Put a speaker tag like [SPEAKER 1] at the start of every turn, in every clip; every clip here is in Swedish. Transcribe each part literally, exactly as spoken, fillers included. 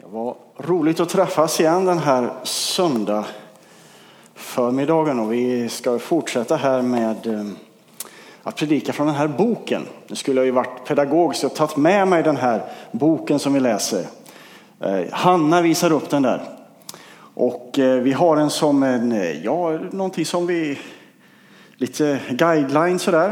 [SPEAKER 1] Det var roligt att träffas igen den här söndag förmiddagen, och vi ska fortsätta här med att predika från den här boken. Nu skulle jag ju varit pedagog så jag har tagit med mig den här boken som vi läser. Hanna visar upp den där. Och vi har den som en, ja, någonting som vi, lite guidelines sådär.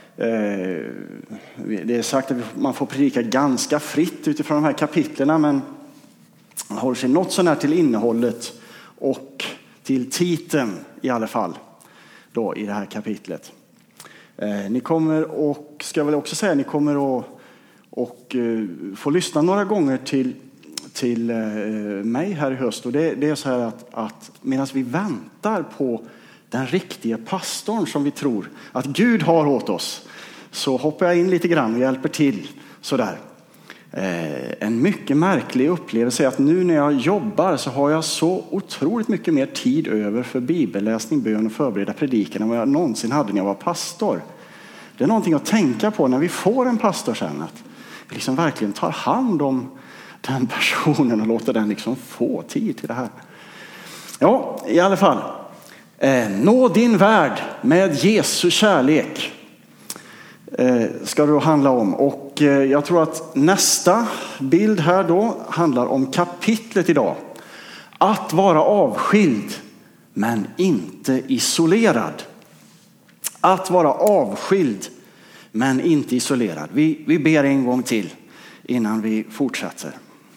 [SPEAKER 1] Det är sagt att man får predika ganska fritt utifrån de här kapitlerna, men man håller sig något sån här till innehållet och till titeln i alla fall då i det här kapitlet. Eh, ni kommer och ska väl också säga ni kommer och, och uh, få lyssna några gånger till till uh, mig här i höst, och det, det är så här att, att medan vi väntar på den riktiga pastorn som vi tror att Gud har åt oss, så hoppar jag in lite grann och hjälper till sådär. Eh, en mycket märklig upplevelse är att nu när jag jobbar så har jag så otroligt mycket mer tid över för bibelläsning, bön och förbereda predikan än vad jag någonsin hade när jag var pastor. Det är någonting att tänka på när vi får en pastor sen, att vi liksom verkligen tar hand om den personen och låter den liksom få tid till det här. Ja, i alla fall. Eh, nå din värld med Jesu kärlek eh, ska det då handla om. Och eh, jag tror att nästa bild här då handlar om kapitlet idag. Att vara avskild men inte isolerad. Att vara avskild men inte isolerad. Vi, vi ber en gång till innan vi fortsätter.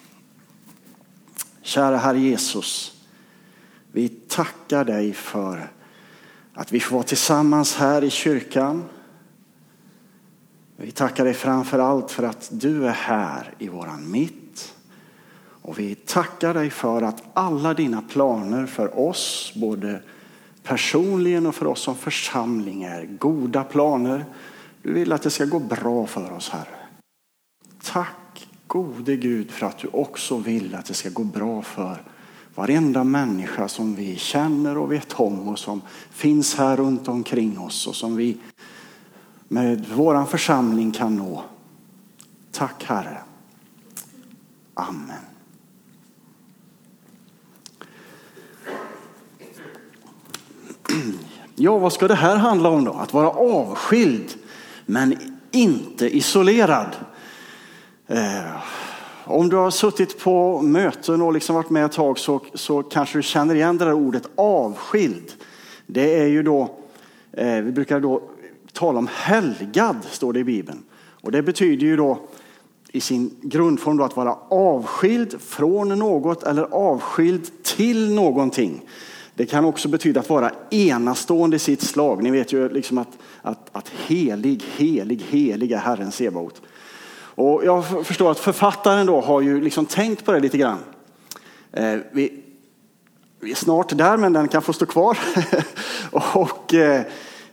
[SPEAKER 1] Kära Herre Jesus, vi tackar dig för att vi får vara tillsammans här i kyrkan. Vi tackar dig framför allt för att du är här i våran mitt. Och vi tackar dig för att alla dina planer för oss, både personligen och för oss som församling, är goda planer. Du vill att det ska gå bra för oss, Herre. Tack gode Gud för att du också vill att det ska gå bra för varenda människa som vi känner och vet om och som finns här runt omkring oss och som vi med våran församling kan nå. Tack Herre. Amen. Ja, vad ska det här handla om då? Att vara avskild men inte isolerad. Eh, om du har suttit på möten och liksom varit med ett tag så, så kanske du känner igen det där ordet avskild. Det är ju då, eh, vi brukar då tala om helgad, står det i Bibeln. Och det betyder ju då i sin grundform då att vara avskild från något eller avskild till någonting. Det kan också betyda att vara enastående i sitt slag. Ni vet ju liksom att, att, att helig, helig, helig är Herren Sebaot. Och jag förstår att författaren då har ju liksom tänkt på det lite grann. Eh, vi, vi är snart där, men den kan få stå kvar. och eh,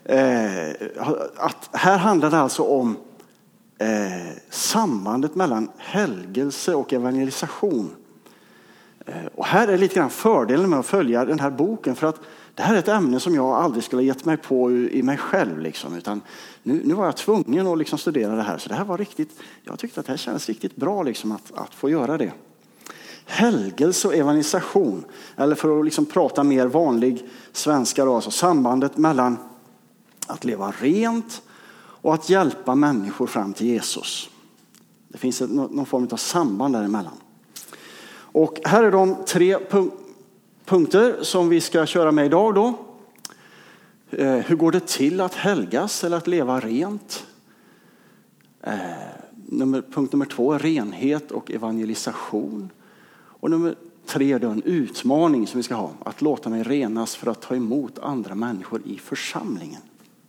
[SPEAKER 1] att här handlar det alltså om eh, sambandet mellan helgelse och evangelisation. Och här är lite grann fördelen med att följa den här boken, för att det här är ett ämne som jag aldrig skulle ha gett mig på i mig själv liksom, utan nu, nu var jag tvungen att liksom studera det här, så det här var riktigt, jag tyckte att det här kändes riktigt bra liksom att, att få göra det. Helgelse och evangelisation, eller för att liksom prata mer vanlig svenska då, alltså sambandet mellan att leva rent och att hjälpa människor fram till Jesus. Det finns ett, någon form av samband däremellan. Och här är de tre punk- punkter som vi ska köra med idag då. Eh, hur går det till att helgas eller att leva rent? Eh, nummer, punkt nummer två är renhet och evangelisation. Och nummer tre är då en utmaning som vi ska ha. Att låta mig renas för att ta emot andra människor i församlingen.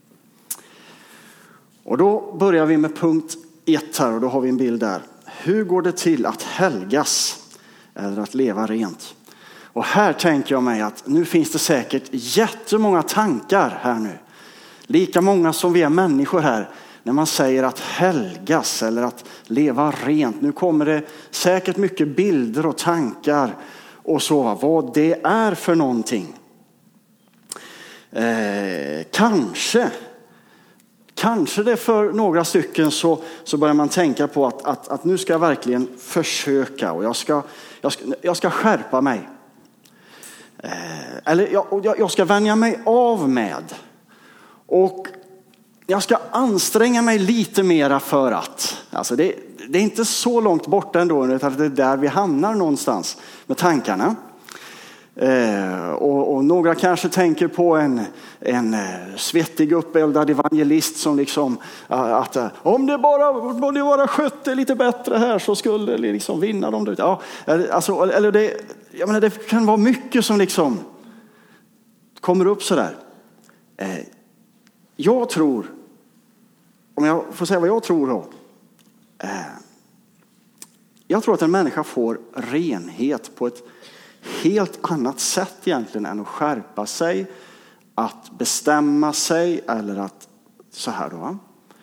[SPEAKER 1] Och då börjar vi med punkt ett här, och då har vi en bild där. Hur går det till att helgas eller att leva rent? Och här tänker jag mig att nu finns det säkert jättemånga tankar här nu. Lika många som vi är människor här. När man säger att helgas eller att leva rent. Nu kommer det säkert mycket bilder och tankar och så. Vad det är för någonting. Eh, kanske kanske det för några stycken så, så börjar man tänka på att, att, att nu ska jag verkligen försöka och jag ska, jag ska, jag ska skärpa mig. Eh, eller jag, jag ska vänja mig av med. Och jag ska anstränga mig lite mera för att. Alltså det, det är inte så långt borta ändå, utan det är där vi hamnar någonstans med tankarna. Eh, och, och några kanske tänker på en, en eh, svettig uppeldad evangelist som liksom uh, att uh, om det bara, om det bara skötte lite bättre här så skulle det liksom vinna dem. Ja, alltså, eller det, jag menar, det kan vara mycket som liksom kommer upp så där. Eh, jag tror, om jag får säga vad jag tror då. Eh, jag tror att en människa får renhet på ett helt annat sätt egentligen än att skärpa sig, att bestämma sig eller att så här då.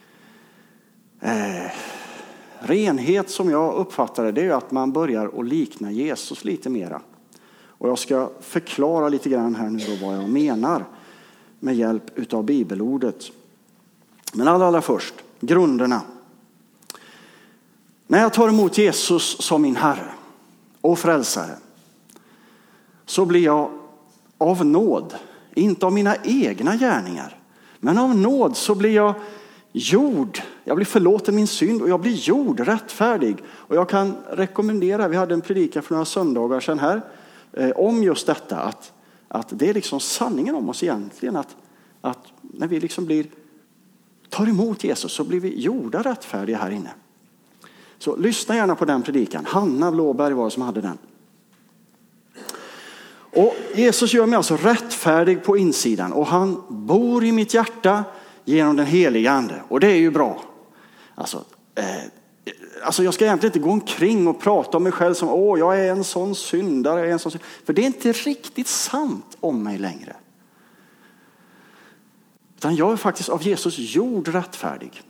[SPEAKER 1] Eh, renhet som jag uppfattar det, det är ju att man börjar att likna Jesus lite mera. Och jag ska förklara lite grann här nu då vad jag menar med hjälp utav bibelordet. Men allra, allra först, grunderna. När jag tar emot Jesus som min Herre och frälsare så blir jag av nåd, inte av mina egna gärningar, men av nåd så blir jag gjord. Jag blir förlåten min synd och jag blir gjord rättfärdig. Och jag kan rekommendera, vi hade en predikan för några söndagar sedan här eh, om just detta, att, att det är liksom sanningen om oss egentligen, att, att när vi liksom blir, tar emot Jesus så blir vi gjorda rättfärdiga här inne. Så lyssna gärna på den predikan. Hanna Blåberg var det som hade den. Och Jesus gör mig alltså rättfärdig på insidan och han bor i mitt hjärta genom den heliga ande. Och det är ju bra. Alltså, eh, alltså jag ska egentligen inte gå omkring och prata om mig själv som åh, jag är en sån syndare, jag är en sån syndare. För det är inte riktigt sant om mig längre. Utan jag är faktiskt av Jesus gjord rättfärdig.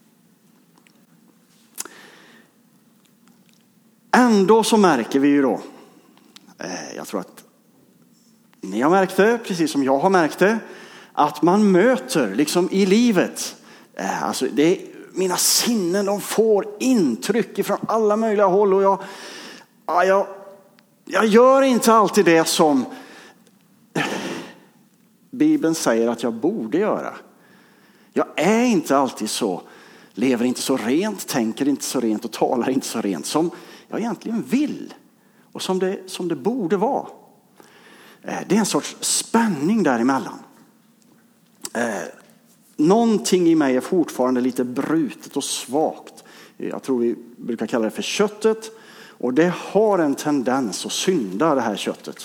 [SPEAKER 1] Ändå så märker vi ju då, eh, jag tror att ni har märkt det, precis som jag har märkt det, att man möter liksom i livet, eh, alltså det är, mina sinnen de får intryck från alla möjliga håll och jag, ja, jag, jag gör inte alltid det som Bibeln säger att jag borde göra. Jag är inte alltid så, lever inte så rent, tänker inte så rent och talar inte så rent som jag egentligen vill och som det, som det borde vara. Det är en sorts spänning däremellan. Eh, någonting i mig är fortfarande lite brutet och svagt. Jag tror vi brukar kalla det för köttet. Och det har en tendens att synda, det här köttet.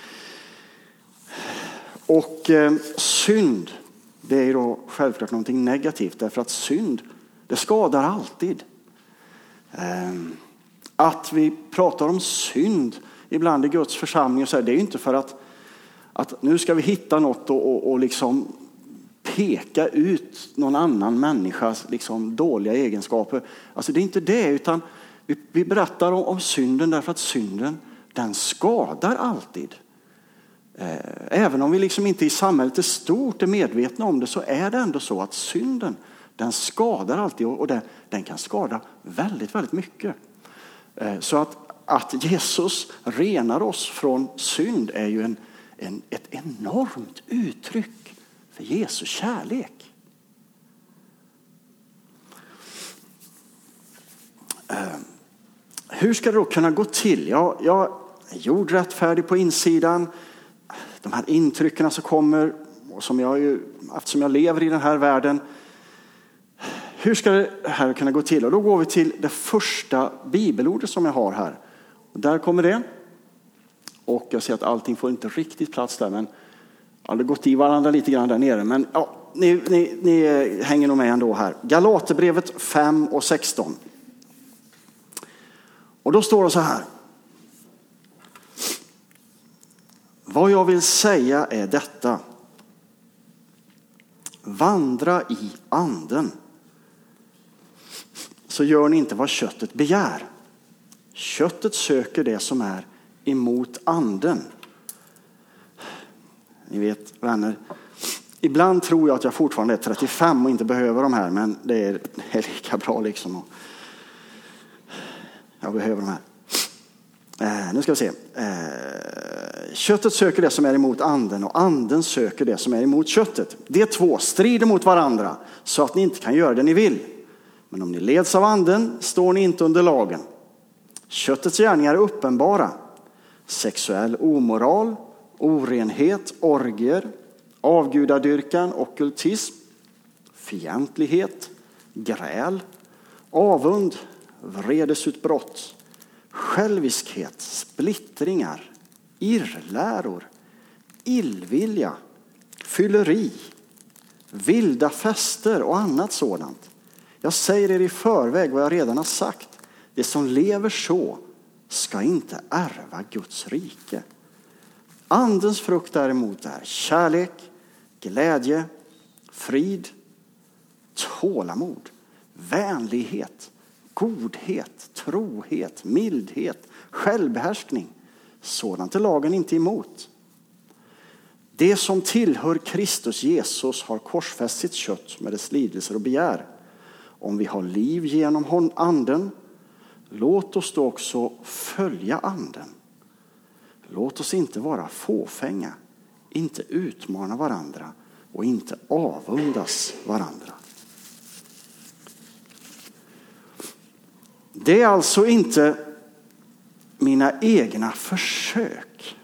[SPEAKER 1] Och eh, synd, det är ju då självklart någonting negativt. Därför att synd, det skadar alltid. Eh, att vi pratar om synd ibland i Guds församling och så här, det är ju inte för att Att nu ska vi hitta något och, och, och liksom peka ut någon annan människas liksom dåliga egenskaper. Alltså det är inte det, utan vi, vi berättar om, om synden därför att synden, den skadar alltid. Eh, även om vi liksom inte i samhället är stort är medvetna om det, så är det ändå så att synden, den skadar alltid och, och det, den kan skada väldigt, väldigt mycket. Eh, så att, att Jesus renar oss från synd är ju en En, ett enormt uttryck för Jesu kärlek. Eh, hur ska det då kunna gå till? Jag, jag är gjord rättfärdig på insidan. De här intrycken som kommer, och som jag ju, eftersom jag lever i den här världen. Hur ska det här kunna gå till? Och då går vi till det första bibelordet som jag har här. Och där kommer det. Och jag ser att allting får inte riktigt plats där, men ja, det har gått i varandra lite grann där nere. Men ja, ni, ni, ni hänger nog med ändå här. Galaterbrevet fem och sexton. Och då står det så här. Vad jag vill säga är detta. Vandra i anden. Så gör ni inte vad köttet begär. Köttet söker det som är emot anden. Ni vet, vänner, ibland tror jag att jag fortfarande är trettiofem och inte behöver de här, men det är, det är lika bra liksom. Jag behöver de här. Eh, nu ska vi se. Eh, köttet söker det som är emot anden och anden söker det som är emot köttet. De två strider mot varandra så att ni inte kan göra det ni vill. Men om ni leds av anden står ni inte under lagen. Köttets gärningar är uppenbara. Sexuell omoral, orenhet, orgier, avgudadyrkan, ockultism, fientlighet, gräl, avund, vredesutbrott, själviskhet, splittringar, irrläror, illvilja, fylleri, vilda fester och annat sådant. Jag säger er i förväg vad jag redan har sagt. Det som lever så ska inte ärva Guds rike. Andens frukt däremot är kärlek, glädje, frid, tålamod, vänlighet, godhet, trohet, mildhet, självbehärskning. Sådant är lagen inte emot. Det som tillhör Kristus Jesus har korsfäst sitt kött med dess lidelser och begär. Om vi har liv genom anden, låt oss då också följa anden. Låt oss inte vara fåfänga, inte utmana varandra och inte avundas varandra. Det är alltså inte mina egna försök.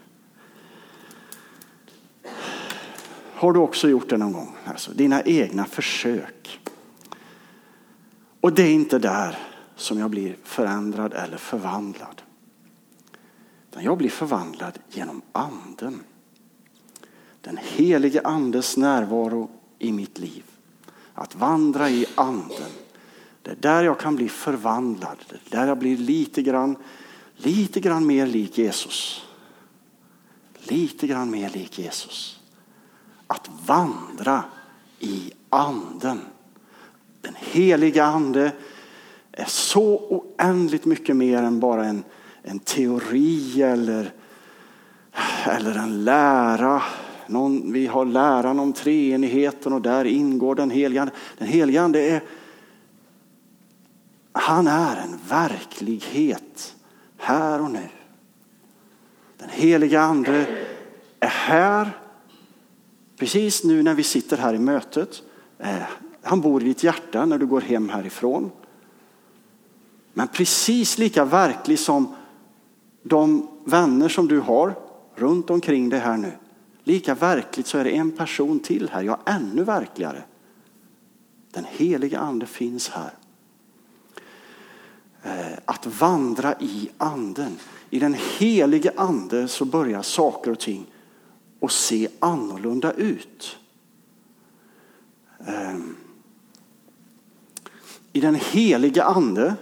[SPEAKER 1] Har du också gjort det någon gång? Alltså, dina egna försök. Och det är inte där som jag blir förändrad eller förvandlad. Utan jag blir förvandlad genom anden. Den helige andes närvaro i mitt liv. Att vandra i anden. Det är där jag kan bli förvandlad. Det är där jag blir lite grann, lite grann mer lik Jesus. Lite grann mer lik Jesus. Att vandra i anden. Den heliga ande är så oändligt mycket mer än bara en, en teori eller, eller en lära. Någon, vi har läran om treenigheten och där ingår den heliga ande. Den heliga ande är, han är en verklighet här och nu. Den heliga ande är här precis nu när vi sitter här i mötet. Han bor i ditt hjärta när du går hem härifrån. Men precis lika verklig som de vänner som du har runt omkring dig här nu. Lika verkligt så är det en person till här. Ja, ännu verkligare. Den heliga ande finns här. Att vandra i anden. I den heliga ande så börjar saker och ting att se annorlunda ut. I den heliga ande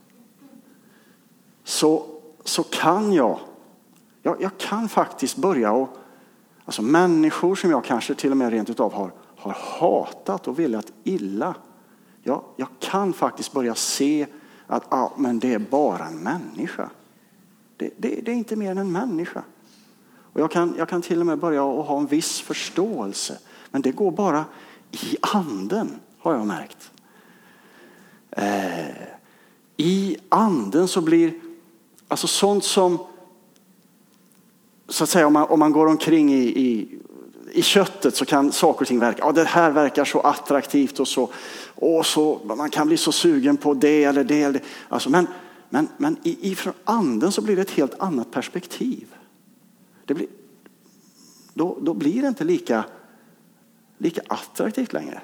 [SPEAKER 1] så, så kan jag, jag, jag kan faktiskt börja och alltså människor som jag kanske till och med rent utav har, har hatat och velat illa. Jag, jag kan faktiskt börja se att ja, men det är bara en människa. Det, det, det är inte mer än en människa. Och jag kan, jag kan till och med börja och ha en viss förståelse. Men det går bara i anden, har jag märkt. Eh, I anden så blir alltså sånt som så att säga om man, om man går omkring i, i, i köttet så kan saker och ting verka. Ja, det här verkar så attraktivt och så, och så man kan bli så sugen på det eller det. Eller det. Alltså, men men, men i, ifrån anden så blir det ett helt annat perspektiv. Det blir, då, då blir det inte lika, lika attraktivt längre.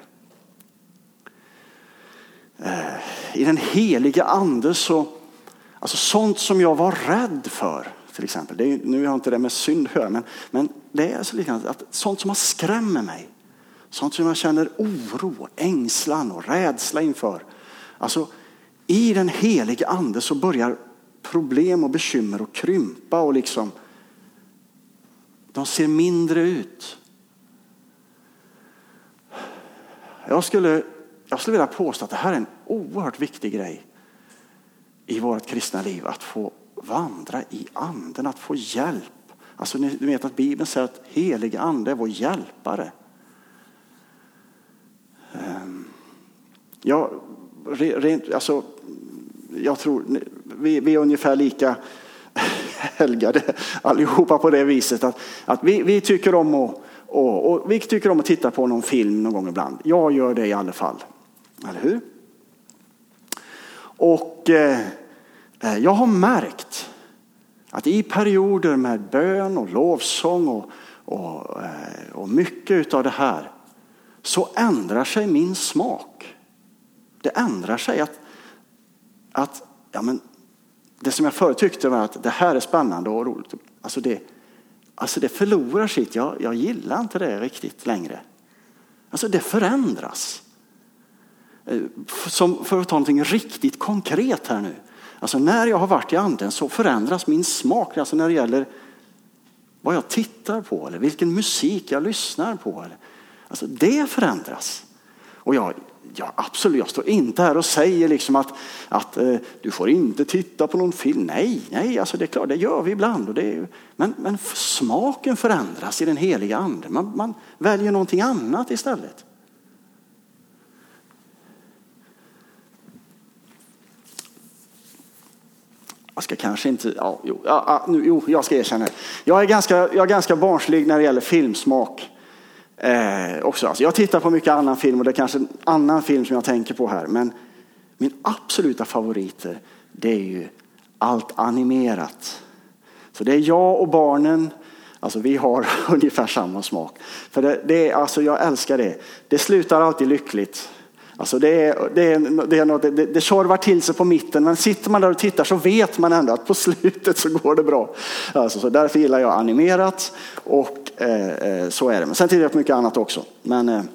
[SPEAKER 1] I den heliga ande så, alltså sånt som jag var rädd för, till exempel, det är, nu har inte det med synd att höra, men, men det är så likadant att sånt som har skrämmer mig, sånt som jag känner oro, ängslan och rädsla inför, alltså i den heliga ande så börjar problem och bekymmer att krympa och liksom de ser mindre ut. Jag skulle Jag skulle vilja påstå att det här är en oerhört viktig grej i vårt kristna liv. Att få vandra i anden, att få hjälp. Alltså ni vet att Bibeln säger att helig ande är vår hjälpare. jag, rent, alltså, jag tror vi, vi är ungefär lika helgade allihopa på det viset att, att vi, vi tycker om att och, och vi tycker om att titta på någon film någon gång ibland. Jag gör det i alla fall. Eller hur? Och eh, jag har märkt att i perioder med bön och lovsång och, och, eh, och mycket av det här så ändrar sig min smak. Det ändrar sig att, att ja, men det som jag förut tyckte var att det här är spännande och roligt. Alltså det, alltså det förlorar sitt. Jag, jag gillar inte det riktigt längre. Alltså det förändras. Som för att ta någonting riktigt konkret här nu. Alltså när jag har varit i anden så förändras min smak. Alltså när det gäller vad jag tittar på eller vilken musik jag lyssnar på. Eller, alltså det förändras. Och jag, jag absolut, jag står inte här och säger liksom att, att eh, du får inte titta på någon film. Nej, nej, alltså det är klart, det gör vi ibland. Och det är, men, men smaken förändras i den heliga anden. Man, man väljer någonting annat istället. Jag ska kanske inte, ja, jo, ja, nu, jo, jag ska erkänna det. Jag är ganska, jag är ganska barnslig när det gäller filmsmak. Eh, också. Alltså, jag tittar på mycket annan film och det är kanske en annan film som jag tänker på här. Men min absoluta favoriter, det är ju allt animerat. Så det är jag och barnen, alltså vi har ungefär samma smak. För det, det är, alltså jag älskar det. Det slutar alltid lyckligt. Alltså det, är, det, är, det, är något, det, det tjorvar till sig på mitten, men sitter man där och tittar så vet man ändå att på slutet så går det bra. Alltså, så därför gillar jag animerat och eh, så är det. Men sen tittar jag på mycket annat också. Men eh,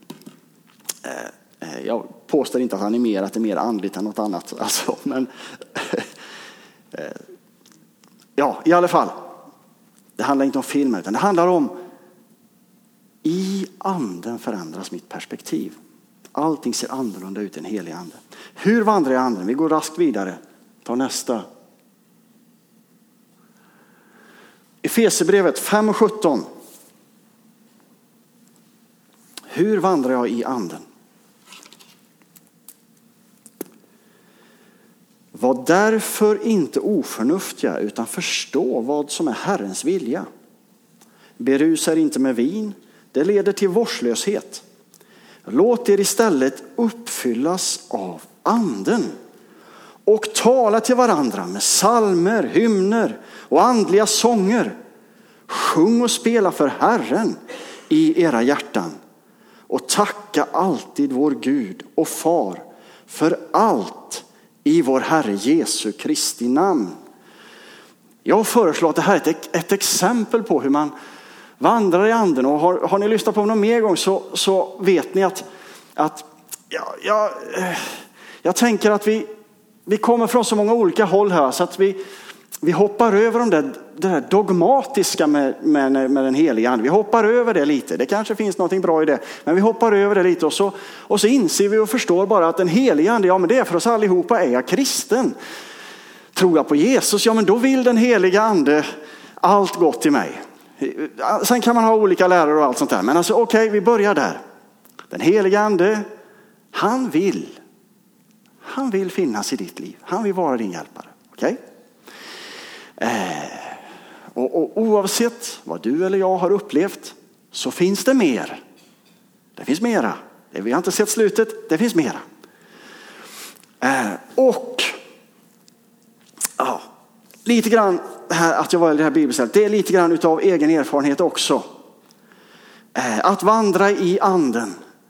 [SPEAKER 1] eh, jag påstår inte att animerat är mer andligt än något annat. Alltså, men eh, ja, i alla fall. Det handlar inte om filmer utan det handlar om i anden förändras mitt perspektiv. Allting ser annorlunda ut i en helig ande. Hur vandrar jag i anden? Vi går raskt vidare. Ta nästa. Efesierbrevet fem och sjutton. Hur vandrar jag i anden? Var därför inte oförnuftiga utan förstå vad som är Herrens vilja. Berusa er inte med vin. Det leder till vårdslöshet. Låt er istället uppfyllas av anden och tala till varandra med psalmer, hymner och andliga sånger. Sjung och spela för Herren i era hjärtan och tacka alltid vår Gud och Far för allt i vår Herre Jesu Kristi namn. Jag föreslår att det här är ett, ett exempel på hur man vandrar i anden. Och har, har ni lyssnat på någon mer gång så, så vet ni att, att ja, ja, jag tänker att vi, vi kommer från så många olika håll här så att vi, vi hoppar över de där, det där dogmatiska med, med, med den heliga ande. Vi hoppar över det lite. Det kanske finns något bra i det. Men vi hoppar över det lite och så, och så inser vi och förstår bara att den heliga ande, ja men det är för oss allihopa, är jag kristen. Tror jag på Jesus, ja men då vill den heliga ande allt gott i mig. Sen kan man ha olika lärare och allt sånt där. Men alltså okej, okay, vi börjar där. Den heliga ande, han vill. Han vill finnas i ditt liv. Han vill vara din hjälpare. Okej? Okay? Eh, och, och oavsett vad du eller jag har upplevt så finns det mer. Det finns mera. Vi har inte sett slutet. Det finns mera. Eh, och ja, lite grann här, att jag var i det här bibelstället, det är lite grann utav egen erfarenhet också. Eh, att vandra i anden.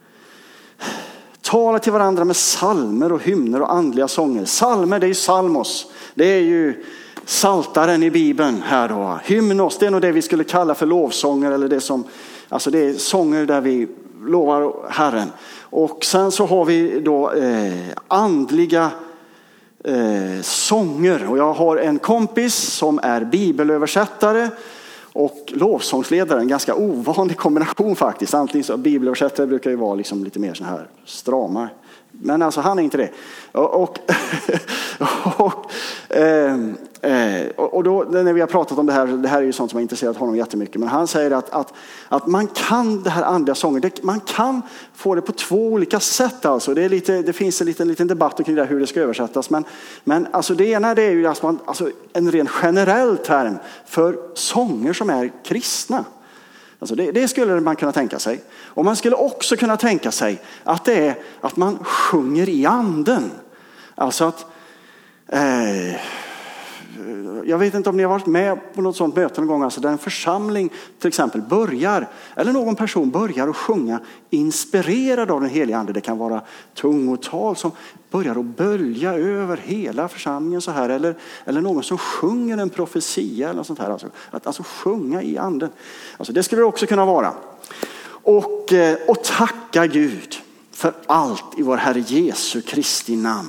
[SPEAKER 1] Tala till varandra med psalmer och hymner och andliga sånger. Psalmer, det är ju salmos. Det är ju saltaren i Bibeln här då. Hymnos, det är nog det vi skulle kalla för lovsånger. Eller det som, alltså det är sånger där vi lovar Herren. Och sen så har vi då eh, andliga eh, sånger. Och jag har en kompis som är bibelöversättare och lovsångsledare. En ganska ovanlig kombination faktiskt. Antingen så bibelöversättare brukar ju vara liksom lite mer så här strama Men alltså han är inte det. Och, och, och, eh, eh, och då när vi har pratat om det här, det här är ju sånt som har intresserat honom jättemycket. Men han säger att, att, att man kan det här andliga sången, det, man kan få det på två olika sätt. Alltså. Det, är lite, det finns en liten, liten debatt kring det hur det ska översättas. Men, men alltså det ena det är ju alltså, alltså en ren generell term för sånger som är kristna. Alltså det, det skulle man kunna tänka sig. Och man skulle också kunna tänka sig att det är att man sjunger i anden. Alltså att eh, jag vet inte om ni har varit med på något sånt möte någon gång, alltså där en församling till exempel börjar, eller någon person börjar att sjunga inspirerad av den heliga ande. Det kan vara tungotal som börjar att bölja över hela församlingen så här, eller, eller någon som sjunger en profetia eller något sånt här. Alltså, att alltså sjunga i anden. Alltså det skulle det också kunna vara. Och, och tacka Gud för allt i vår Herre Jesu Kristi namn.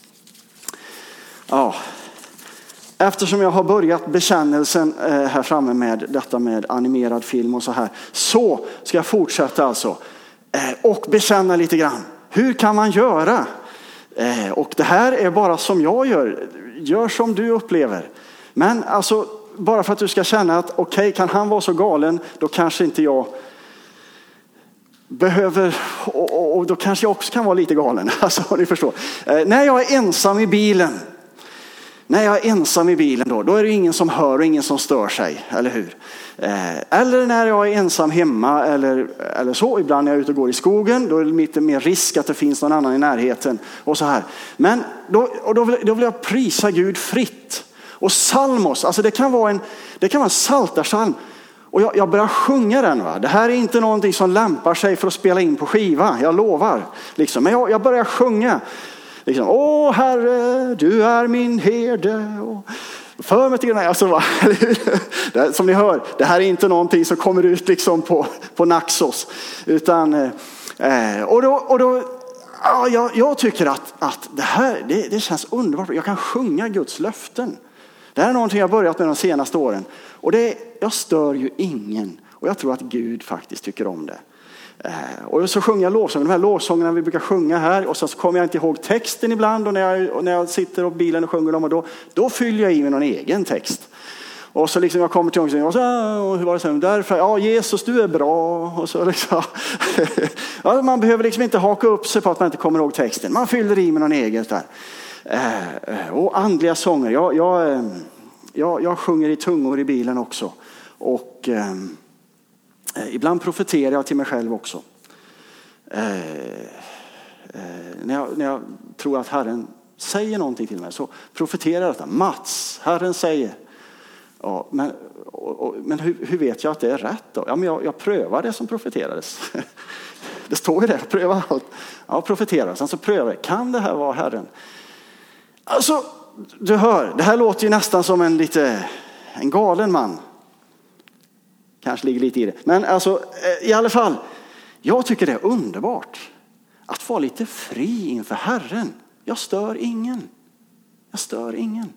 [SPEAKER 1] Ja. Eftersom jag har börjat bekännelsen här framme med detta med animerad film och så här, så ska jag fortsätta alltså och bekänna lite grann. Hur kan man göra? Och det här är bara som jag gör. Gör som du upplever. Men alltså bara för att du ska känna att okej, okay, kan han vara så galen, då kanske inte jag behöver, och, och, och då kanske jag också kan vara lite galen. Alltså, ni förstår. När jag är ensam i bilen, När jag är ensam i bilen då, då är det ingen som hör och ingen som stör sig, eller hur? Eh, eller när jag är ensam hemma eller, eller så, ibland när jag är ute och går i skogen, då är det lite mer risk att det finns någon annan i närheten och så här. Men då, och då, vill, då vill jag prisa Gud fritt. Och salmos, alltså det kan vara en, det kan vara en saltarsalm. Och jag, jag börjar sjunga den. Va? Det här är inte någonting som lämpar sig för att spela in på skiva, jag lovar. Liksom. Men jag, jag börjar sjunga. Liksom, åh Herre, du är min herde. Och för mig till den här. Alltså, det, som ni hör, det här är inte någonting som kommer ut liksom på, på Naxos. Utan, eh, och då, och då ja, jag, jag tycker att, att det här det, det känns underbart. Jag kan sjunga Guds löften. Det här är någonting jag har börjat med de senaste åren. Och det, jag stör ju ingen. Och jag tror att Gud faktiskt tycker om det. Och så sjunger jag lovsånger, de här lovsångerna vi brukar sjunga här, och så kommer jag inte ihåg texten ibland, och när jag, och när jag sitter på bilen och sjunger dem, och då, då fyller jag i med någon egen text. Och så liksom jag kommer till någon och säger, och hur var det sen? Därför, ja Jesus du är bra. Och så liksom, ja, man behöver liksom inte haka upp sig på att man inte kommer ihåg texten. Man fyller i med någon egen där. Och andliga sånger, jag, jag, jag, jag sjunger i tungor i bilen också. Och ibland profeterar jag till mig själv också. Eh, eh, när, jag, när jag tror att Herren säger någonting till mig, så profeterar jag detta. Mats, Herren säger. Ja, men och, och, men hur, hur vet jag att det är rätt då? Ja, men jag, jag prövar det som profeterades. Det står ju det, jag prövar allt. Ja, profeterar. Sen så prövar jag, kan det här vara Herren? Alltså, du hör, det här låter ju nästan som en lite en galen man. Kanske ligger lite i det. Men alltså, i alla fall, jag tycker det är underbart att vara lite fri inför Herren. Jag stör ingen. Jag stör ingen.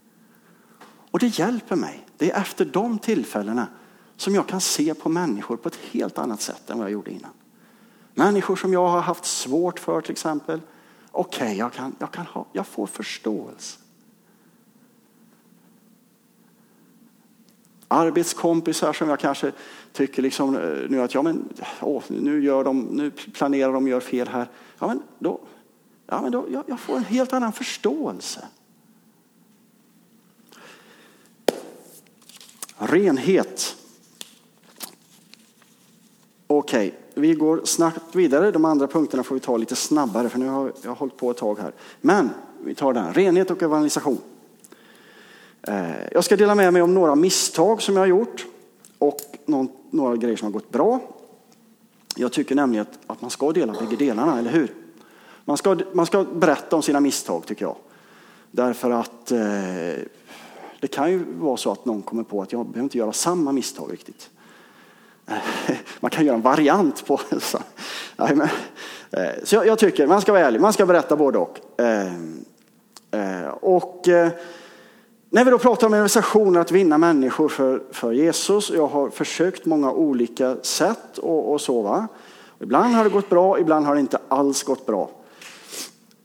[SPEAKER 1] Och det hjälper mig. Det är efter de tillfällena som jag kan se på människor på ett helt annat sätt än vad jag gjorde innan. Människor som jag har haft svårt för till exempel. Okej, okay, jag, kan, jag, kan ha, jag får förståelse. Arbetskompisar som jag kanske tycker liksom nu att ja men åh, nu gör de nu planerar de gör fel här. Ja men då ja men då jag, jag får en helt annan förståelse. Renhet. Okej, okay, vi går snabbt vidare. De andra punkterna får vi ta lite snabbare för nu har jag har hållit på ett tag här. Men vi tar den. Renhet och evangelisation. Jag ska dela med mig om några misstag som jag har gjort och någon, några grejer som har gått bra. Jag tycker nämligen att, att man ska dela bägge delarna, eller hur? Man ska, man ska berätta om sina misstag tycker jag. Därför att eh, det kan ju vara så att någon kommer på att jag behöver inte göra samma misstag riktigt. Man kan göra en variant på det. Så, nej, men, eh, så jag, jag tycker man ska vara ärlig, man ska berätta både och. Eh, eh, och eh, När vi då pratar om evangelisation, att vinna människor för, för Jesus. Jag har försökt många olika sätt och, och så va. Ibland har det gått bra, ibland har det inte alls gått bra.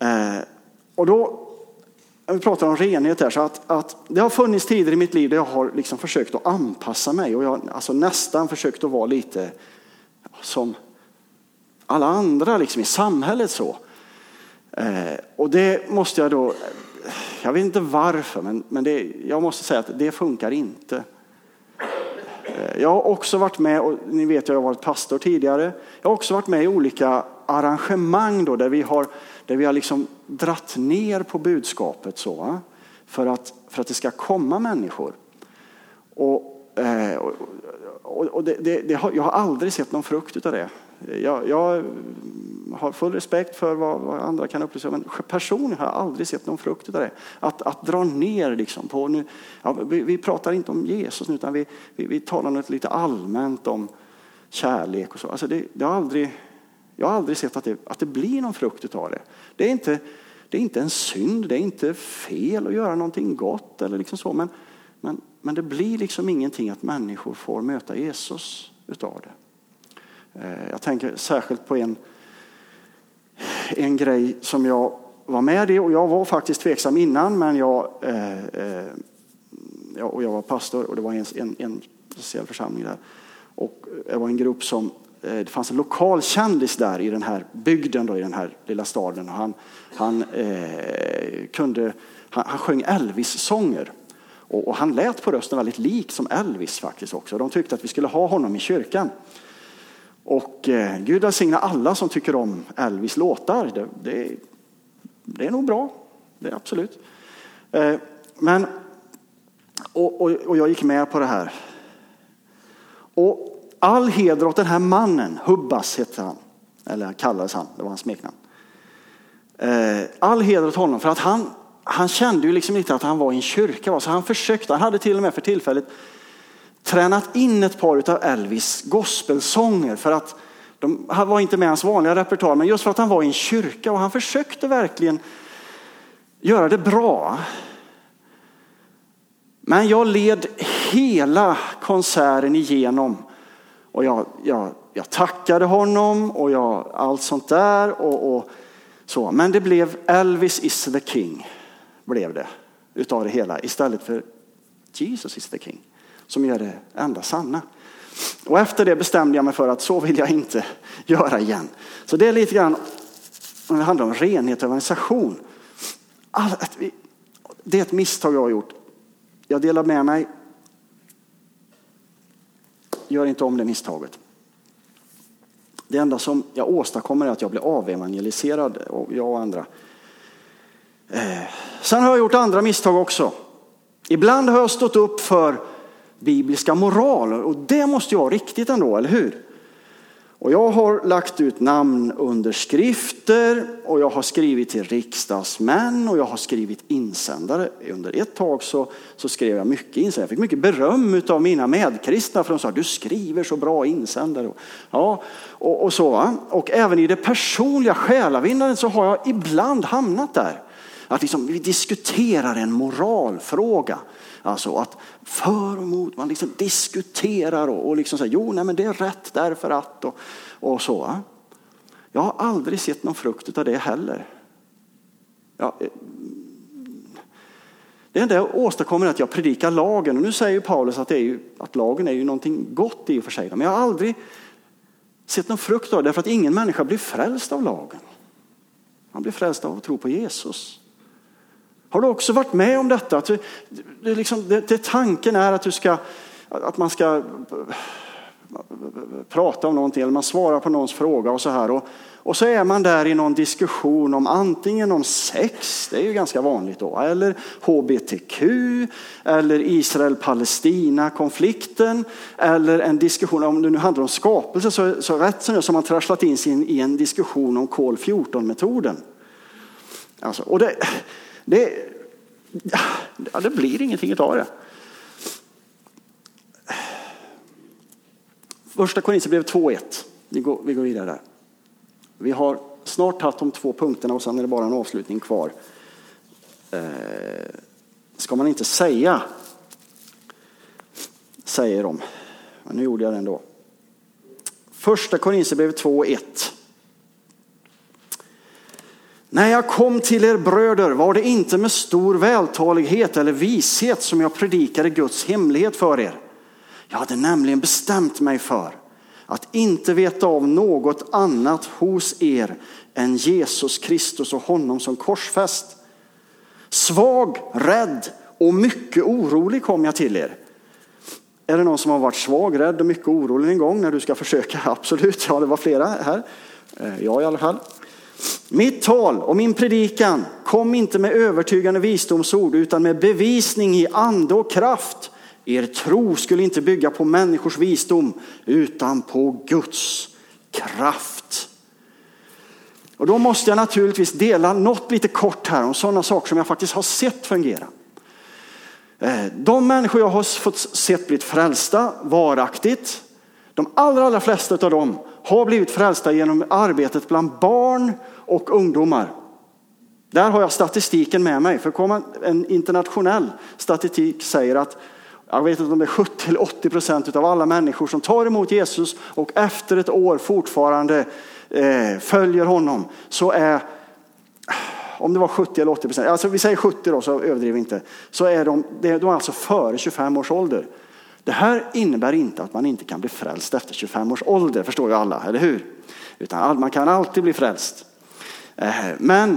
[SPEAKER 1] Eh, och då, vi pratar om renhet här, så att, att det har funnits tider i mitt liv där jag har liksom försökt att anpassa mig. Och jag har alltså nästan försökt att vara lite som alla andra liksom i samhället så. Eh, och det måste jag då, jag vet inte varför, men, men det, jag måste säga att det funkar inte. Jag har också varit med, och ni vet jag har varit pastor tidigare. Jag har också varit med i olika arrangemang då, där vi har, där vi har liksom dratt ner på budskapet så, för att, för att det ska komma människor. Och, eh, och, och det, det, det har, jag har aldrig sett någon frukt av det. Jag, jag har full respekt för vad, vad andra kan uppleva, men personligen har jag aldrig sett någon frukt av det. Att, att dra ner liksom på nu, ja, vi, vi pratar inte om Jesus nu, utan vi, vi, vi talar något lite allmänt om kärlek och så. Alltså det, det har aldrig, jag har aldrig sett att det, att det blir någon frukt av det. Det är inte, det är inte en synd, det är inte fel att göra någonting gott eller liksom så, men, men, men det blir liksom ingenting att människor får möta Jesus utav det. Jag tänker särskilt på en, en grej som jag var med i, och jag var faktiskt tveksam innan, men jag, eh, eh, jag, och jag var pastor och det var en, en, en speciell församling där. Och det var en grupp som, eh, det fanns en lokal kändis där i den här bygden då, i den här lilla staden. Och han, han, eh, kunde, han, han sjöng Elvis-sånger. Och, och han lät på rösten väldigt lik som Elvis faktiskt också. De tyckte att vi skulle ha honom i kyrkan. Och eh, Gud välsigna alla som tycker om Elvis låtar. Det, det, det är nog bra. Det är absolut. Eh, men, och, och, och jag gick med på det här. Och all heder åt den här mannen, Hubbas hette han. Eller kallades han, det var hans smeknamn. Eh, all heder åt honom, för att han, han kände ju liksom inte att han var i en kyrka. Så han försökte, han hade till och med för tillfället tränat in ett par av Elvis gospelsånger, för att de var inte med hans vanliga repertoar, men just för att han var i en kyrka, och han försökte verkligen göra det bra. Men jag led hela konserten igenom, och jag, jag, jag tackade honom och jag, allt sånt där och, och så. Men det blev Elvis is the king, blev det utav det hela, istället för Jesus is the king, som gör det enda sanna. Och efter det bestämde jag mig för att så vill jag inte göra igen. Så det är lite grann, det handlar om renhet och organisation. All, att vi, det är ett misstag jag har gjort. Jag delar med mig. Gör inte om det misstaget. Det enda som jag åstadkommer är att jag blir avevangeliserad, och jag och andra. Eh, sen har jag gjort andra misstag också. Ibland har jag stått upp för bibliska moraler, och det måste ju vara riktigt ändå, eller hur? Och jag har lagt ut namn under skrifter, och jag har skrivit till riksdagsmän, och jag har skrivit insändare. Under ett tag så, så skrev jag mycket insändare. Jag fick mycket beröm av mina medkristna, för de sa du skriver så bra insändare. Ja, och, och så. Och även i det personliga själavinnandet så har jag ibland hamnat där. Att liksom vi diskuterar en moralfråga. Alltså att för och emot, man liksom diskuterar och, och liksom säger, jo nej men det är rätt därför att och, och så. Jag har aldrig sett någon frukt av det heller. Ja, det enda jag åstadkommer är att jag predikar lagen. Och nu säger ju Paulus att, det är ju, att lagen är ju någonting gott i och för sig. Men jag har aldrig sett någon frukt av det, därför att ingen människa blir frälst av lagen. Man blir frälst av att tro på Jesus. Har du också varit med om detta? Att du, det, liksom, det, det tanken är att, du ska, att man ska prata om någonting, eller man svarar på någons fråga och så här. Och, och så är man där i någon diskussion om antingen om sex, det är ju ganska vanligt då, eller H B T Q, eller Israel-Palestina-konflikten, eller en diskussion, om det nu handlar om skapelse, så, så rätt som, som man trasslat in sig i en diskussion om kol fjorton-metoden. Alltså, och det... Det, ja, det blir ingenting av det. Första Korinthierbrevet två ett. Vi går, vi går vidare där. Vi har snart tagit de två punkterna, och sen är det bara en avslutning kvar. Eh, ska man inte säga, säger de. Men nu gjorde jag det ändå. Första Korinthierbrevet två ett. När jag kom till er bröder var det inte med stor vältalighet eller vishet som jag predikade Guds hemlighet för er. Jag hade nämligen bestämt mig för att inte veta av något annat hos er än Jesus Kristus och honom som korsfäst. Svag, rädd och mycket orolig kom jag till er. Är det någon som har varit svag, rädd och mycket orolig en gång när du ska försöka? Absolut, ja det var flera här. Jag i alla fall. Mitt tal och min predikan kom inte med övertygande visdomsord utan med bevisning i ande och kraft. Er tro skulle inte bygga på människors visdom utan på Guds kraft. Och då måste jag naturligtvis dela något lite kort här om sådana saker som jag faktiskt har sett fungera. De människor jag har fått sett blivit frälsta varaktigt, de allra, allra flesta av dem har blivit frälsta genom arbetet bland barn och ungdomar. Där har jag statistiken med mig. För en internationell statistik säger att jag vet inte om det är sjuttio till åttio procent av alla människor som tar emot Jesus och efter ett år fortfarande eh, följer honom, så är, om det var sjuttio eller åttio procent, alltså vi säger sjuttio då så överdriver vi inte, så är de, de är alltså före tjugofem års ålder. Det här innebär inte att man inte kan bli frälst efter tjugofem års ålder, förstår ju alla, eller hur? Utan man kan alltid bli frälst. Men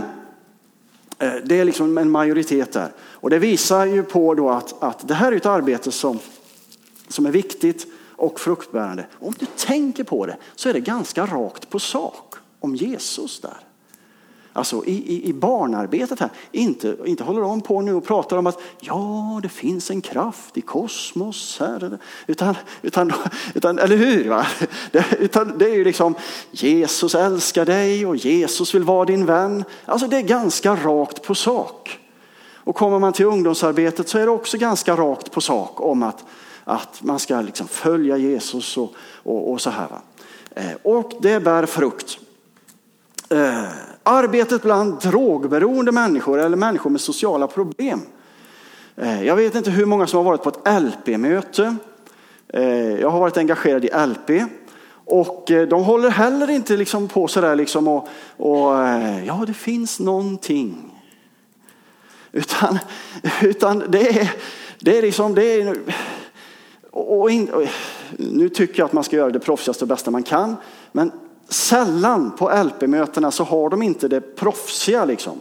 [SPEAKER 1] det är liksom en majoritet där. Och det visar ju på då att, att det här är ett arbete som, som är viktigt och fruktbärande. Om du tänker på det så är det ganska rakt på sak om Jesus där. Alltså i, i, i barnarbetet här. Inte, inte håller de på nu och pratar om att ja, det finns en kraft i kosmos här. Utan, utan, utan eller hur? Va? Det, utan det är ju liksom Jesus älskar dig och Jesus vill vara din vän. Alltså det är ganska rakt på sak. Och kommer man till ungdomsarbetet så är det också ganska rakt på sak om att, att man ska liksom följa Jesus och, och, och så här. Va? Och det bär frukt. Eh, arbetet bland drogberoende människor eller människor med sociala problem. Eh, jag vet inte hur många som har varit på ett L P-möte. Eh, jag har varit engagerad i L P. Och eh, de håller heller inte liksom på sådär liksom och, och eh, ja, det finns någonting. Utan, utan det är, det är liksom, det är, och, och in, och, nu tycker jag att man ska göra det proffsigaste och bästa man kan. Men sällan på L P-mötena så har de inte det proffsiga liksom.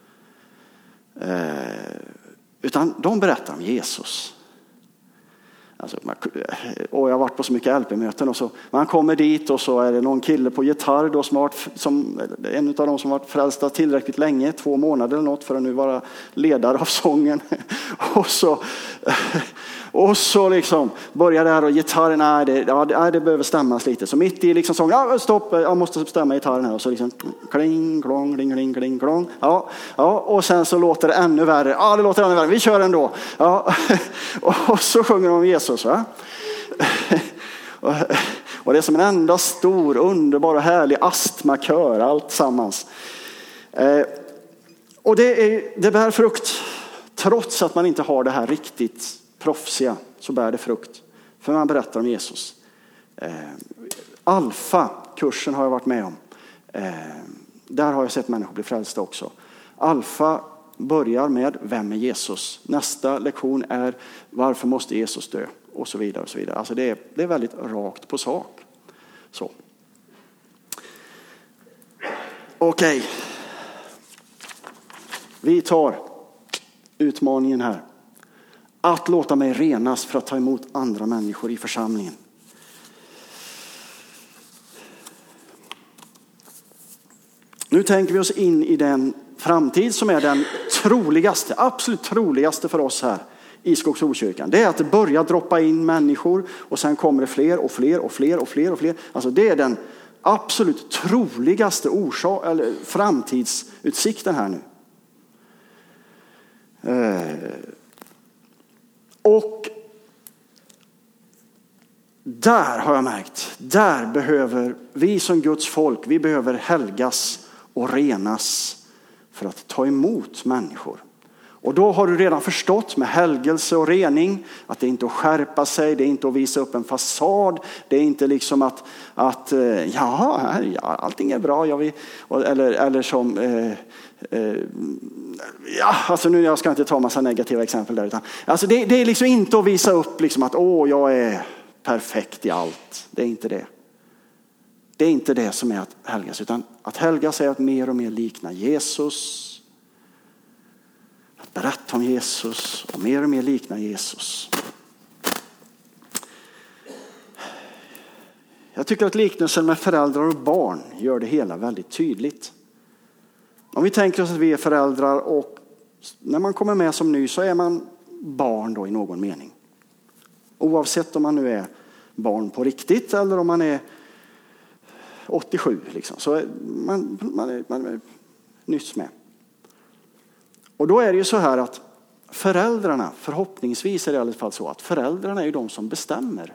[SPEAKER 1] Eh, utan de berättar om Jesus. Alltså, och jag har varit på så mycket L P-möten och så man kommer dit och så är det någon kille på gitarr då som har varit, som, en av dem som har varit frälsta tillräckligt länge, två månader eller något för att nu vara ledare av sången. och så och så liksom börjar det här och gitarren, nej det, ja, det, det behöver stämmas lite. Så mitt i liksom sången, ja stopp, jag måste stämma gitarren här och så liksom kling, klong, kling, kling, kling, klong. Ja, ja, och sen så låter det ännu värre. Ja, det låter ännu värre. Vi kör ändå. Ja, och så sjunger de om Jesus, va? Och det är som en enda stor, underbar och härlig astmakör, allt sammans. Och det, är, det bär frukt. Trots att man inte har det här riktigt proffsiga så bär det frukt. För man berättar om Jesus. Alfa-kursen har jag varit med om. Där har jag sett människor bli frälsta också. Alfa börjar med vem är Jesus? Nästa lektion är varför måste Jesus dö? Och så vidare och så vidare. Alltså det är, det är väldigt rakt på sak. Så. Okej. Okay. Vi tar utmaningen här. Att låta mig renas för att ta emot andra människor i församlingen. Nu tänker vi oss in i den framtid som är den troligaste, absolut troligaste för oss här i Skogsholkyrkan. Det är att det börjar droppa in människor och sen kommer det fler och fler och fler och fler och fler. Alltså det är den absolut troligaste orsak, eller framtidsutsikten här nu. Eh, och där har jag märkt, där behöver vi som Guds folk, vi behöver helgas och renas för att ta emot människor. Och då har du redan förstått med helgelse och rening att det är inte att skärpa sig, det är inte att visa upp en fasad, det är inte liksom att, att ja, här, ja allting är bra, jag vill, eller, eller som, eh, eh, ja, alltså nu jag ska inte ta massa negativa exempel där, utan alltså det, det är liksom inte att visa upp liksom att åh, jag är perfekt i allt, det är inte det. Det är inte det som är att helgas, utan att helgas är att mer och mer likna Jesus. Att berätta om Jesus och mer och mer likna Jesus. Jag tycker att liknelsen med föräldrar och barn gör det hela väldigt tydligt. Om vi tänker oss att vi är föräldrar och när man kommer med som ny så är man barn då i någon mening. Oavsett om man nu är barn på riktigt eller om man är åttiosju liksom. Så är man, man, är, man är nyss med. Och då är det ju så här att föräldrarna, förhoppningsvis är det i alla fall så att föräldrarna är ju de som bestämmer.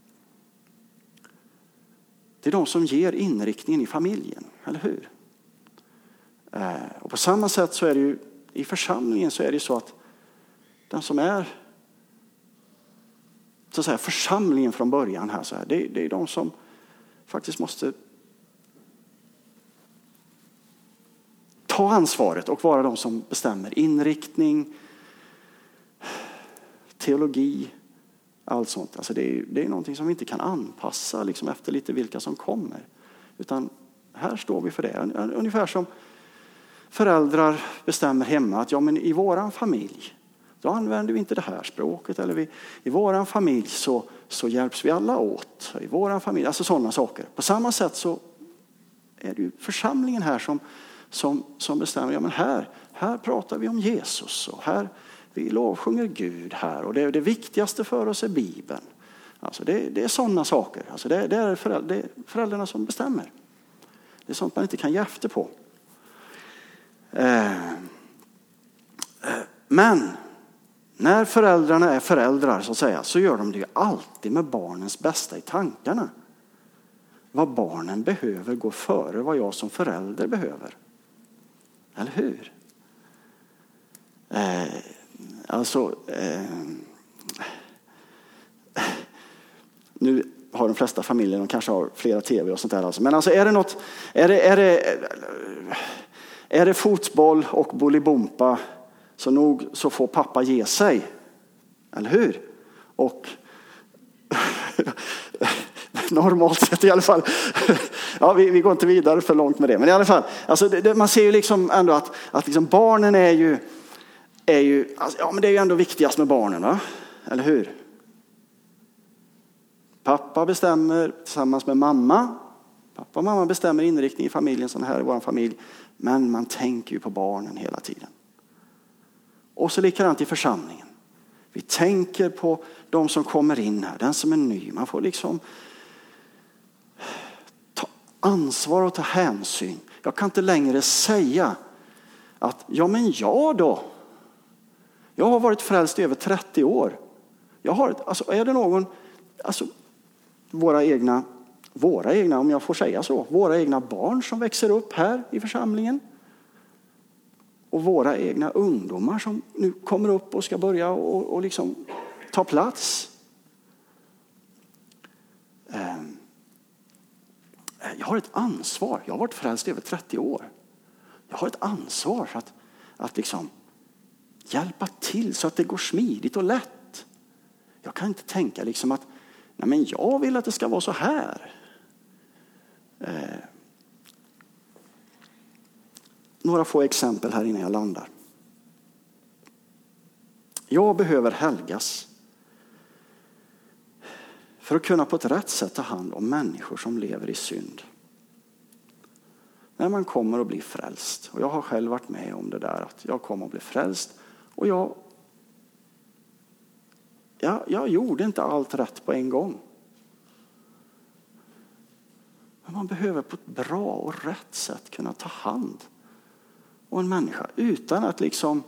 [SPEAKER 1] Det är de som ger inriktningen i familjen, eller hur? Eh, och på samma sätt så är det ju i församlingen så är det så att den som är så att säga församlingen från början här så här, det, det är de som faktiskt måste ta ansvaret och vara de som bestämmer inriktning, teologi, allt sånt. Alltså det är, det är någonting som vi inte kan anpassa liksom efter lite vilka som kommer. Utan här står vi för det. Ungefär som föräldrar bestämmer hemma att ja, men i våran familj då använder vi inte det här språket. Eller vi, i våran familj så, så hjälps vi alla åt. I våran familj, alltså sådana saker. På samma sätt så är det ju församlingen här som Som, som bestämmer, ja men här, här pratar vi om Jesus och här vi lovsjunger Gud här och det, det viktigaste för oss är Bibeln. Alltså det, det är sådana saker. Alltså det, det, är föräldrar, det är föräldrarna som bestämmer. Det är sånt man inte kan ge efter på. Eh, eh, men när föräldrarna är föräldrar så att säga så gör de det ju alltid med barnens bästa i tankarna. Vad barnen behöver går före vad jag som förälder behöver. Eller hur? Eh, alltså, eh, nu har de flesta familjer, de kanske har flera tv och sånt där. Alltså. Men alltså är det något, är det, är det, är det fotboll och bolibompa så nog så får pappa ge sig. Eller hur? Och normalt sett i alla fall. Ja, vi, vi går inte vidare för långt med det. Men i alla fall, alltså det, det, man ser ju liksom ändå att, att liksom barnen är ju, är ju alltså, ja men det är ju ändå viktigast med barnen, va? Eller hur? Pappa bestämmer tillsammans med mamma. Pappa och mamma bestämmer inriktning i familjen, sån här i vår familj. Men man tänker ju på barnen hela tiden. Och så likadant i församlingen. Vi tänker på de som kommer in här, den som är ny. Man får liksom ta ansvar och ta hänsyn. Jag kan inte längre säga att ja men jag då. Jag har varit frälst i över trettio år. Jag har, alltså är det någon, alltså våra egna, våra egna, om jag får säga så, våra egna barn som växer upp här i församlingen. Och våra egna ungdomar som nu kommer upp och ska börja och, och liksom ta plats. Jag har ett ansvar. Jag har varit frälst i över trettio år. Jag har ett ansvar för att, att liksom hjälpa till så att det går smidigt och lätt. Jag kan inte tänka liksom att nej men jag vill att det ska vara så här. Eh, några få exempel här innan jag landar. Jag behöver helgas för att kunna på ett rätt sätt ta hand om människor som lever i synd. När man kommer att bli frälst. Och jag har själv varit med om det där. Att jag kommer att bli frälst. Och jag, jag, jag gjorde inte allt rätt på en gång. Men man behöver på ett bra och rätt sätt kunna ta hand om en människa. Utan att liksom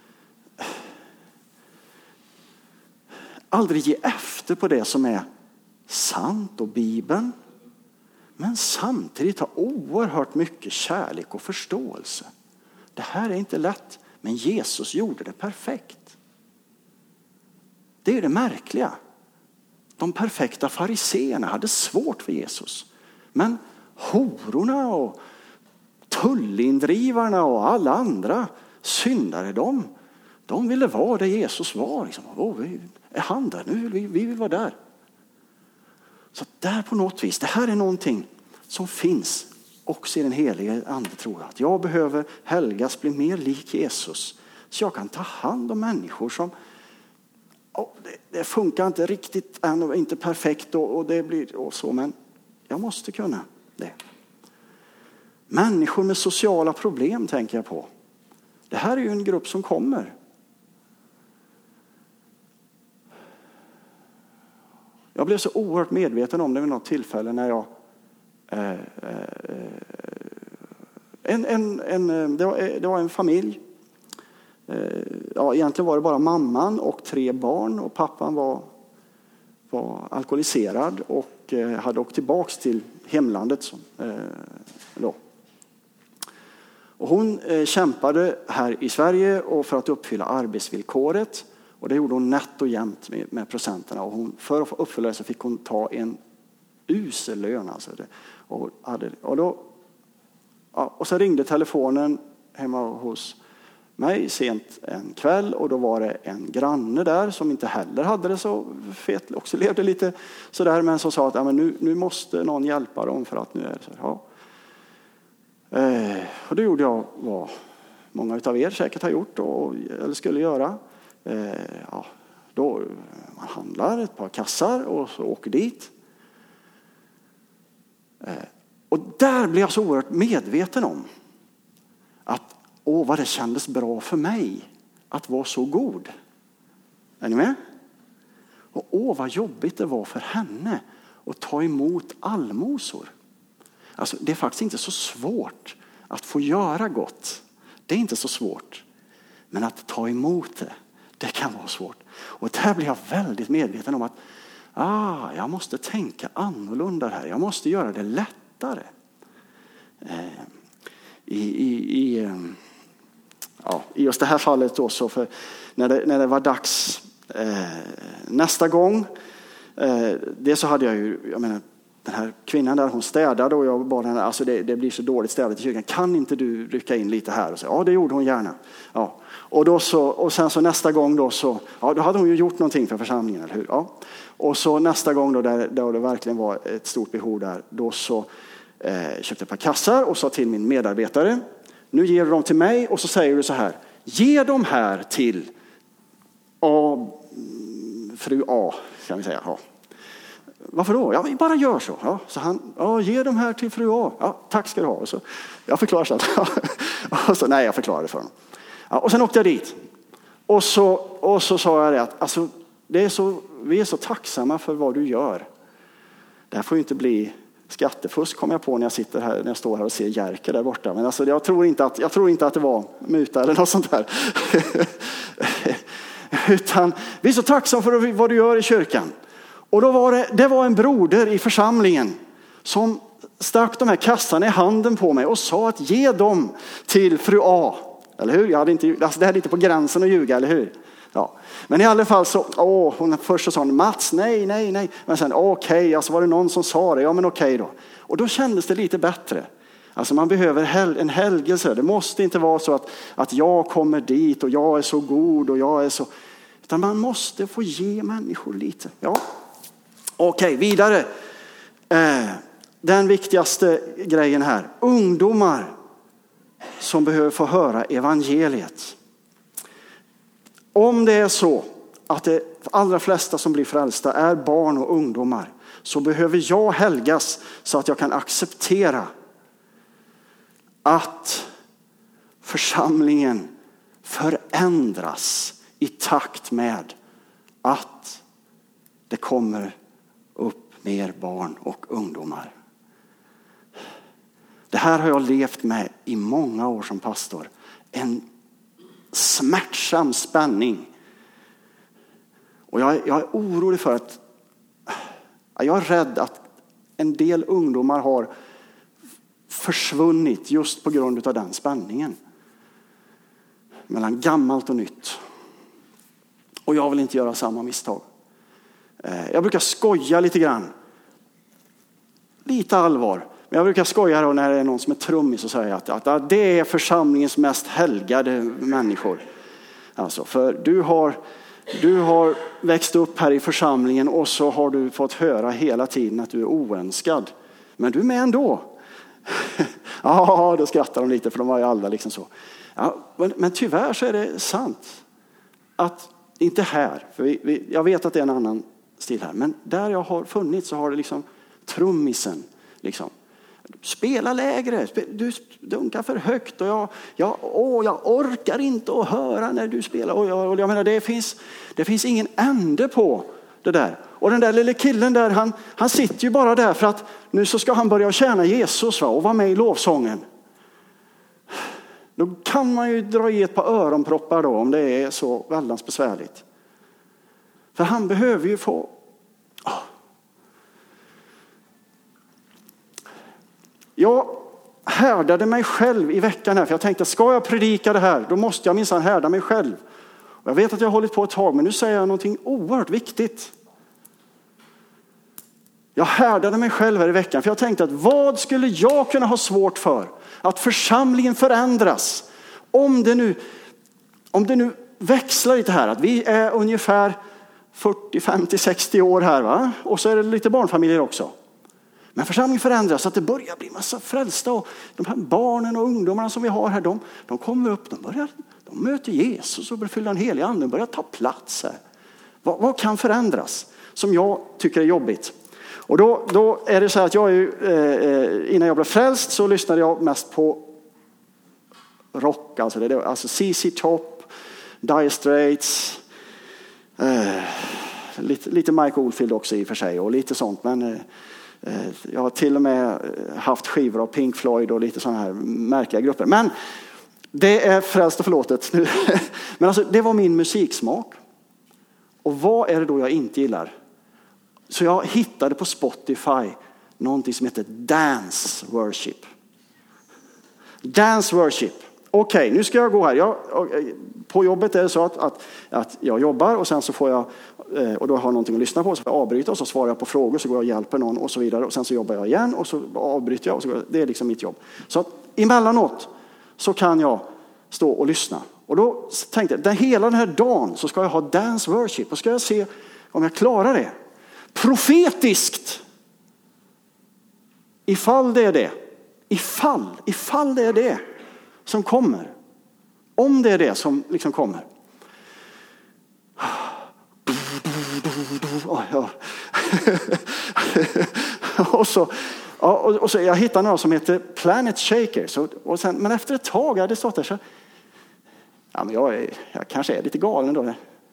[SPEAKER 1] aldrig ge efter på det som är sant och Bibeln. Men samtidigt ha oerhört mycket kärlek och förståelse. Det här är inte lätt. Men Jesus gjorde det perfekt. Det är det märkliga. De perfekta fariseerna hade svårt för Jesus. Men hororna och tullindrivarna och alla andra syndare, de, de ville vara där Jesus var. Liksom. Åh, vi, är han där? Nu vill vi, vi vill vara där. Så där på något vis, det här är någonting som finns också i den heliga ande, tror jag. Att jag behöver helgas, bli mer lik Jesus. Så jag kan ta hand om människor som oh, det, det funkar inte riktigt än och inte perfekt och, och det blir och så, men jag måste kunna det. Människor med sociala problem tänker jag på. Det här är ju en grupp som kommer. Jag blev så oerhört medveten om det vid något tillfälle när jag eh, eh, en, en, en, det, var, det var en familj. Eh, ja, egentligen var det bara mamman och tre barn och pappan var, var alkoholiserad och eh, hade åkt tillbaks till hemlandet. Som, eh, då. Och hon eh, kämpade här i Sverige och för att uppfylla arbetsvillkoret. Och det gjorde hon nätt och jämnt med, med procenterna. Och hon, för att uppfylla det så fick hon ta en usel lön. Alltså det. Och, hade, och, då, ja, och så ringde telefonen hemma hos mig sent en kväll. Och då var det en granne där som inte heller hade det så fet. Också levde lite sådär. Men som sa att ja, men nu, nu måste någon hjälpa dem för att nu är det så. Ja. Eh, och det gjorde jag vad många av er säkert har gjort och, eller skulle göra. Eh, ja, då man handlar ett par kassar och så åker dit. Eh, och där blev jag så oerhört medveten om att åh, vad det kändes bra för mig att vara så god. Är ni med? Och åh, vad jobbigt det var för henne att ta emot allmosor. Alltså, det är faktiskt inte så svårt att få göra gott. Det är inte så svårt. Men att ta emot det, det kan vara svårt. Och där blir jag väldigt medveten om att ah, jag måste tänka annorlunda här. Jag måste göra det lättare. Eh, i, i, i, ja, I just det här fallet då, så för när det, när det var dags eh, nästa gång. Eh, det så hade jag ju, jag menar, den här kvinnan där, hon städade och jag bad henne, alltså det, det blir så dåligt städat i kyrkan. Kan inte du rycka in lite här? Och så, ja, det gjorde hon gärna. Ja. Och, då så, och sen så nästa gång då så, ja, då hade hon ju gjort någonting för församlingen, eller hur? Ja. Och så nästa gång då, där, där det verkligen var ett stort behov där, då så eh, köpte jag ett par kassar och sa till min medarbetare, nu ger du dem till mig och så säger du så här, ge dem här till A, fru A, kan vi säga, ja. Varför då? Ja, vi bara gör så. Ja, så han, ja, ge dem här till fru A. Ja, tack ska du ha. Och så, jag förklarar så att, och så, nej, jag förklarar det för honom. Ja, och sen åkte jag dit. Och så, och så sa jag det att alltså, det är så, vi är så tacksamma för vad du gör. Det här får ju inte bli skattefusk, kom jag på när jag sitter här, när jag står här och ser Jerker där borta. Men alltså, jag tror inte att, jag tror inte att det var muta eller något sånt där. Utan vi är så tacksamma för vad du gör i kyrkan. Och då var det, det var en broder i församlingen som stack de här kassarna i handen på mig och sa att ge dem till fru A. Eller hur? Jag hade inte, alltså det här är lite på gränsen att ljuga, eller hur? Ja. Men i alla fall så, åh, hon först sa hon, Mats, nej, nej, nej. Men sen, okej, okay, alltså var det någon som sa det? Ja, men okej okay då. Och då kändes det lite bättre. Alltså man behöver hel, en helgelse. Det måste inte vara så att, att jag kommer dit och jag är så god och jag är så... Utan man måste få ge människor lite. Ja. Okej, vidare. Eh, den viktigaste grejen här. Ungdomar som behöver få höra evangeliet. Om det är så att de allra flesta som blir frälsta är barn och ungdomar, så behöver jag helgas så att jag kan acceptera att församlingen förändras i takt med att det kommer upp mer barn och ungdomar. Det här har jag levt med i många år som pastor. En smärtsam spänning. Och jag, jag är orolig för att jag är rädd att en del ungdomar har försvunnit just på grund av den spänningen. mellan gammalt och nytt. Och jag vill inte göra samma misstag. Jag brukar skoja lite grann. Lite allvar. Men jag brukar skoja då när det är någon som är trummis och säger att, att, att det är församlingens mest helgade människor. Alltså, för du har, du har växt upp här i församlingen och så har du fått höra hela tiden att du är oönskad. Men du är med ändå. Ja, då skrattar de lite för de var ju alla liksom så. Ja, men, men tyvärr så är det sant. Att inte här, för vi, vi, jag vet att det är en annan stil här. Men där jag har funnits så har det liksom trummisen liksom. Spela lägre, du dunkar för högt och jag, jag, åh, jag orkar inte att höra när du spelar. Och jag, och jag menar, det finns, det finns ingen ände på det där. Och den där lille killen där, han, han sitter ju bara där för att nu så ska han börja tjäna Jesus, va, och vara med i lovsången. Då kan man ju dra i ett par öronproppar då om det är så väldigt besvärligt. För han behöver ju få... Oh. Jag härdade mig själv i veckan här. För jag tänkte, ska jag predika det här, då måste jag minsann härda mig själv. Och jag vet att jag har hållit på ett tag, men nu säger jag någonting oerhört viktigt. Jag härdade mig själv här i veckan. För jag tänkte att vad skulle jag kunna ha svårt för? Att församlingen förändras. Om det nu, om det nu växlar lite här. Att vi är ungefär fyrtio, femtio, sextio år här, va? Och så är det lite barnfamiljer också. Men församlingen förändras så att det börjar bli massa frälsta. Och de här barnen och ungdomarna som vi har här, de, de kommer upp, de, börjar, de möter Jesus och börjar fylla en helig ande och börjar ta plats här. Vad, vad kan förändras som jag tycker är jobbigt? Och då, då är det så här att jag är ju, eh, innan jag blev frälst så lyssnade jag mest på rock. Alltså, det, alltså C C Top, Dire Straits, eh, lite, lite Mike Oldfield också i och för sig och lite sånt. Men eh, jag har till och med haft skivor av Pink Floyd och lite sådana här märkliga grupper. Men det är frälst och förlåtet nu. Men alltså, det var min musiksmak. Och vad är det då jag inte gillar? Så jag hittade på Spotify någonting som heter Dance Worship. Dance Worship. Okej, okay, nu ska jag gå här. Jag, på jobbet är det så att, att, att jag jobbar och sen så får jag, och då har jag någonting att lyssna på, så får jag avbryta och så svarar jag på frågor, så går jag och hjälper någon och så vidare. Och sen så jobbar jag igen och så avbryter jag och så går jag, det är liksom mitt jobb. Så att emellanåt så kan jag stå och lyssna. Och då tänkte jag, den hela den här dagen så ska jag ha Dance Worship och ska jag se om jag klarar det. Profetiskt. Ifall det är det. Ifall, ifall det är det som kommer. Om det är det som liksom kommer. Oh, ja. och, så, och, och så jag hittade några som heter Planet Shakers. Och, och sen, men efter ett tag jag hade stått där så ja, men jag, är, jag kanske är lite galen då.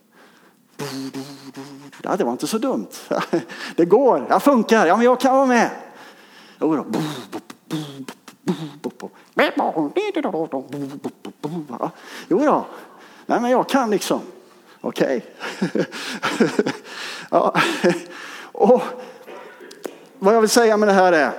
[SPEAKER 1] Ja, det var inte så dumt. Det går, jag funkar. Ja, men jag kan vara med. Jo då. Jo då. Nej, men jag kan liksom. Okej. Okay. Ja. Och vad jag vill säga med det här är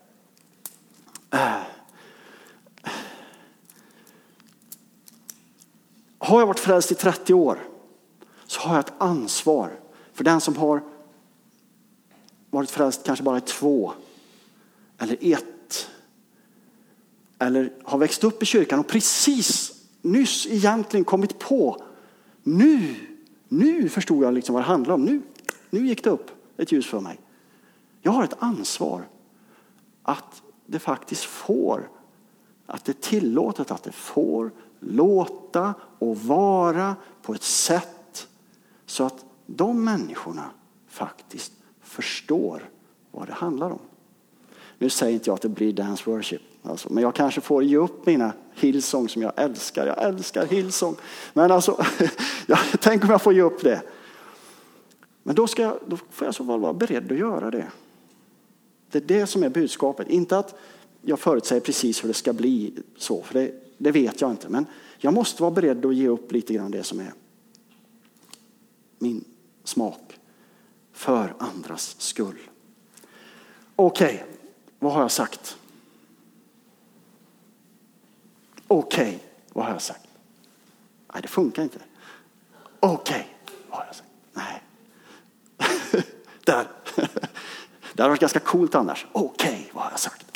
[SPEAKER 1] har jag varit frälst i trettio år så har jag ett ansvar för den som har varit frälst kanske bara i två eller ett eller har växt upp i kyrkan och precis nyss egentligen kommit på nu, nu förstod jag liksom vad det handlar om. Nu, nu gick det upp ett ljus för mig. Jag har ett ansvar att det faktiskt får, att det är tillåtet att det får låta och vara på ett sätt så att de människorna faktiskt förstår vad det handlar om. Nu säger inte jag att det blir dance worship. Alltså, men jag kanske får ge upp mina Hillsong som jag älskar. Jag älskar Hillsong. Men alltså, jag tänker om jag får ge upp det. Men då, ska jag, då får jag så väl vara beredd att göra det. Det är det som är budskapet. Inte att jag förutsäger precis hur det ska bli så. För det, det vet jag inte. Men jag måste vara beredd att ge upp lite grann det som är min smak. För andras skull. Okej, okay, vad har jag sagt? Okej, okay, vad har jag sagt? Nej, det funkar inte. Okej, okay, har jag sagt. Nej. Där. Det hade varit ganska coolt annars. Okej, okay, vad har jag sagt?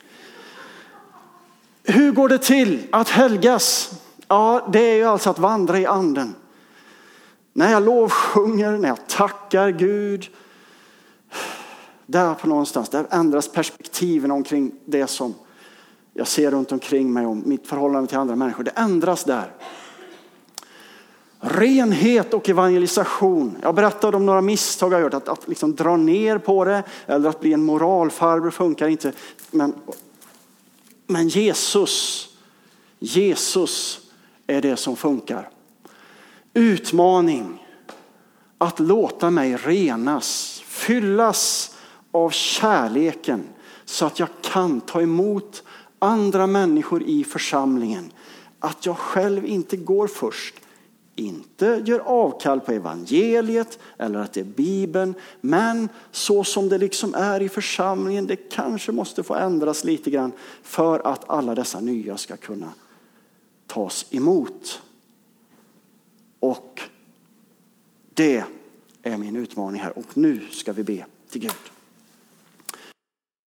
[SPEAKER 1] Hur går det till att helgas? Ja, det är ju alltså att vandra i anden. När jag lovsjunger, när jag tackar Gud, där på någonstans, där ändras perspektiven omkring det som jag ser runt omkring mig om mitt förhållande till andra människor. Det ändras där. Renhet och evangelisation. Jag berättade om några misstag jag gjort. Att, att liksom dra ner på det eller att bli en moralfarbror funkar inte. Men, men Jesus, Jesus är det som funkar. Utmaning att låta mig renas, fyllas av kärleken så att jag kan ta emot andra människor i församlingen. Att jag själv inte går först, inte gör avkall på evangeliet eller att det är Bibeln, men så som det liksom är i församlingen, det kanske måste få ändras lite grann för att alla dessa nya ska kunna tas emot. Och det är min utmaning här. Och nu ska vi be till Gud.